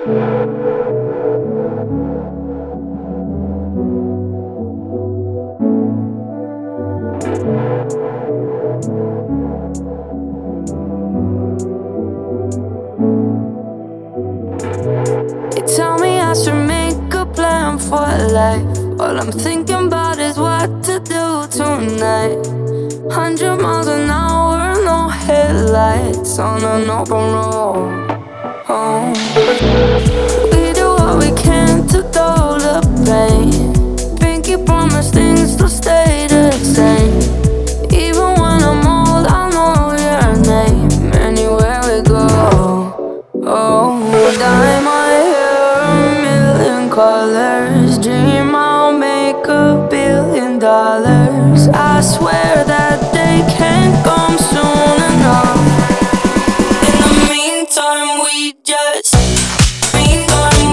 They tell me I should make a plan for life. All I'm thinking about is what to do tonight. 100 miles an hour, no headlights on an open road. Oh. We do what we can to dull the pain. Pinky promise things to stay the same. Even when I'm old, I know your name. Anywhere we go. Oh, dye my hair a million colors. Dream I'll make $1 billion. I swear that they can't come soon enough. In the meantime, we just meantime,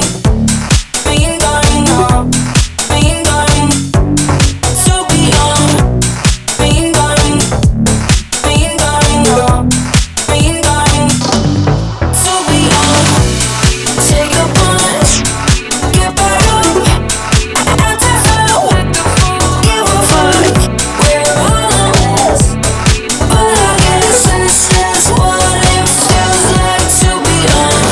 no, meantime, to be on. Meantime, no, meantime, to be on. Take a punch, get back up, act as though give a fuck. We're all a mess, but I guess this is what it feels like to be on.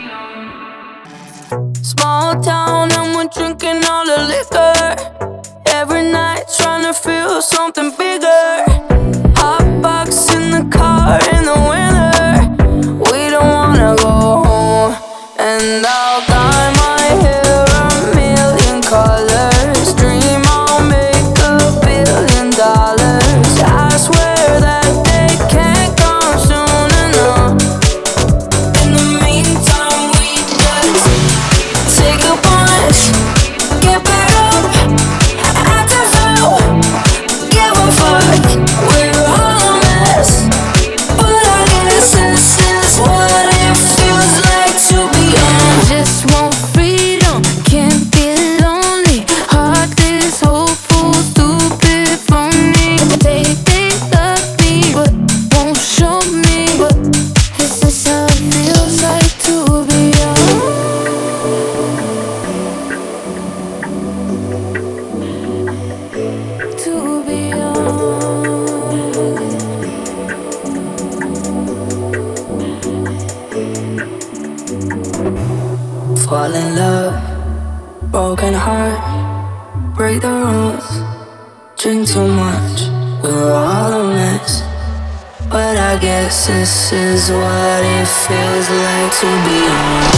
Small town and we're drinking all the liquor. Every night trying to feel something bigger. Hot box in the car in the winter. We don't wanna go home. And I'll dye my hair a million colors. Dream I'll make $1 billion. I swear that they can't come soon enough. In the meantime, we just take a punch, get back up, act as though give a fuck. We're all a mess, but I guess this is what it feels like to be on. Just want freedom, can't be lonely. Heart is hopeful, stupid, phony. They love me, but won't show me. But this is how it feels like to be young. To be young. Fall in love, broken heart, break the rules, drink too much, we're all a mess. But I guess this is what it feels like to be on.